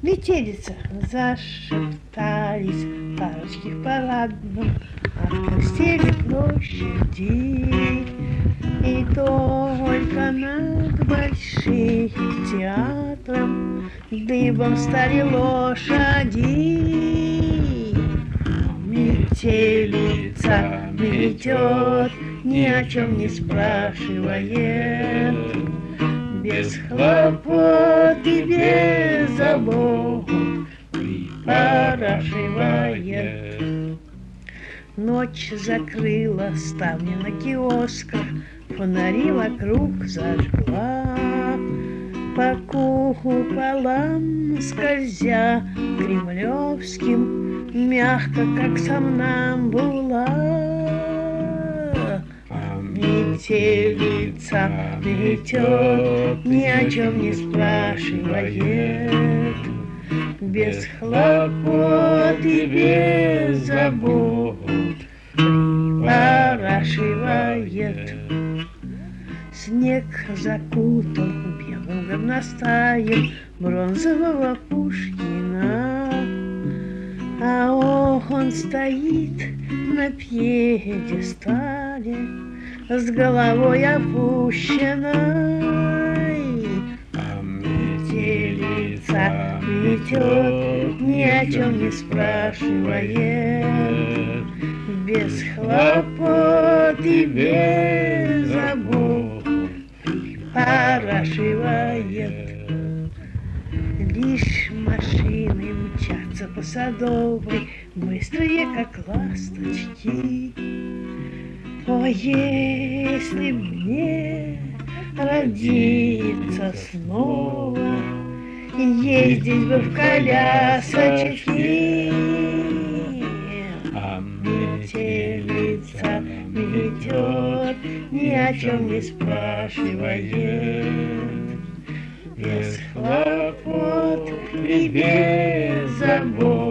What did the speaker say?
Метелица, зашептались парочки в парадном, Открестили площади, и только над большим театром дыбом стали лошади. Метелица метет, ни о чем не спрашивает, без хлопот и без забот припорашивает. Ночь закрыла ставни на киосках, фонари вокруг зажгла, по куполам скользя кремлевским, мягко, как сомнамбула. Метелица метет, ни о чем не спрашивает, без хлопот и без забот припорашивает. Снег закутал белым горностаем бронзового Пушкина, а он стоит на пьедестале с головой опущенной. Метелица метет, ни о чем не спрашивает, без хлопот и без забот припорашивает. Лишь машины мчатся по Садовой, быстрые, как ласточки. О, если б мне родиться снова, ездить бы в колясочке. Метелица метет, ни о чем не спрашивает, без хлопот и без забот